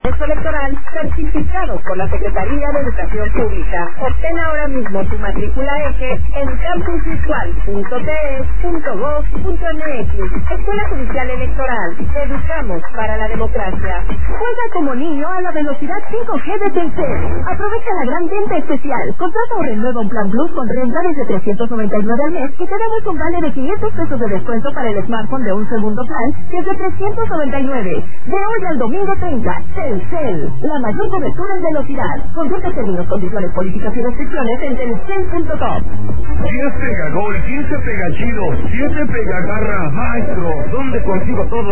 electoral certificado por la Secretaría de Educación Pública. Obtén ahora mismo tu matrícula eje en campusvisual.te.gov.mx. Escuela Judicial Electoral. Educamos para la democracia. Juega como niño a la velocidad 5G de Telcel. Aprovecha la gran venta especial. Contrata o renueva un plan Plus con renta desde 399 al mes y te damos un vale de 500 pesos de descuento para el smartphone de un segundo plan desde 399. De hoy al domingo 30. Telcel, la mayor cobertura en velocidad. Consulta términos, condiciones, políticas y restricciones en telcel.com. ¿Quién pega gol? ¿Quién se pega chido? ¿Quién se pega garra? Maestro, ¿dónde consigo todo